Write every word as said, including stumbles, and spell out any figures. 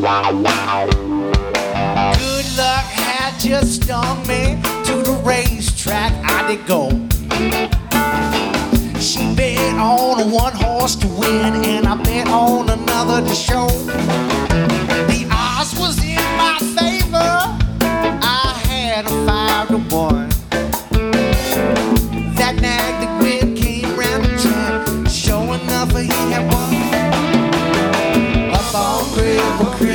Good luck had just stung me. To the racetrack I did go. She bet on one horse to win, and I bet on another to show.